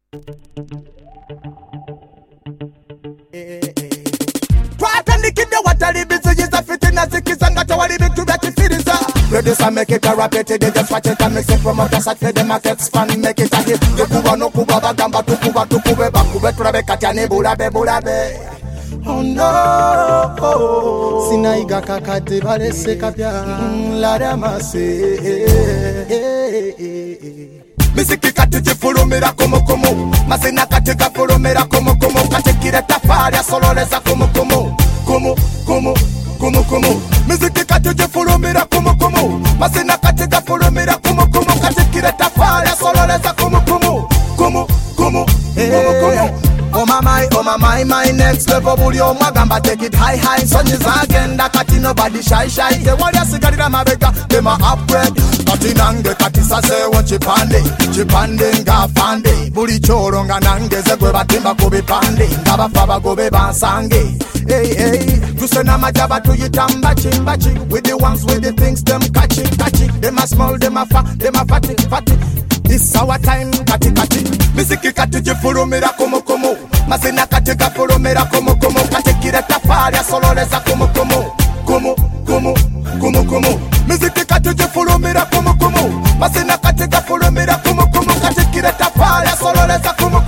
Produce and make it a rap it, they just watch it and mix it from out the side for the markets fan, make it a hit. The Kuba no Kuba bagamba to Kuba Bakube Trabe Katane Bulabe. Oh no, Sinaiga kakate vale se kapia, la ramase. Misiki katije fulumira como, masina katika fulumira como, katikire tafaria solo lesa como. Misiki katije fulumira como, masina katika fulumira como, katikire tafaria solo lesa como. Oh my, my next level bulio magamba take it high. Sun is again that kati nobody shy. The warrior cigarette mabega, them a upgrade. Kati nange kati sase wa chipande nga fande. Buli choro nga nange zegwe batimba kubi pande. Ngaba faba gobe bansange. Hey, you say na majaba to yitamba chimbachi. With the ones with the things them catchy. Them a small, them a fat, them a fatty. This our time, kati. Misiki kati jifurumira como. Masina katika fulumira como. Katikire tafaria solo lesa como. Misiki kati jifurumira como. Masina katika fulumira como. Katikire tafaria solo lesa como.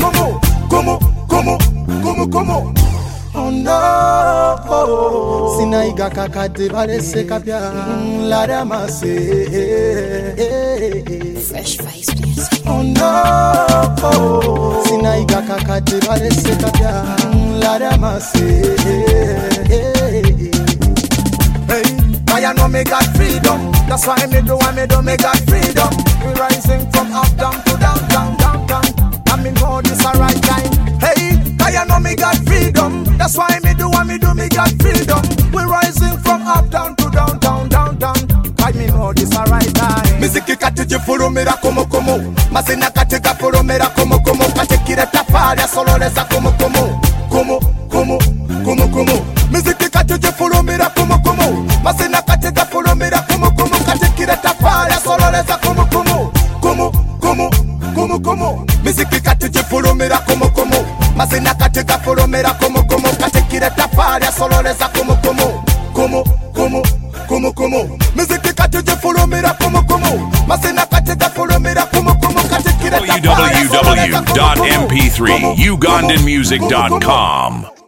Oh no, Sinaiga kakate vale se kapia, la ramase. Fresh Vice Music. Oh no, Sinaiga kakate vale se kapia, la ramase. Hey, I know me got freedom. That's why me do me got freedom. We rising from up down to downtown. I mean, oh, this a right time. Hey, I know me got freedom. That's why me do me got freedom. We rising from up down to downtown. I mean, oh, this a right time. Misiki katije fulumira como. Masina katika fulumira como. Katikire tafaria solo lesa como. Misiki katije fulumira como. Masina katika fulumira como. Katikire tafaria solo lesa como. Misiki katije fulumira como. Masina katika fulumira como. Katikire tafaria solo lesa como. Misiki katije fulumira como. Masina katika fulumira como. Katikire tafaria solo lesa como. www.mp3ugandanmusic.com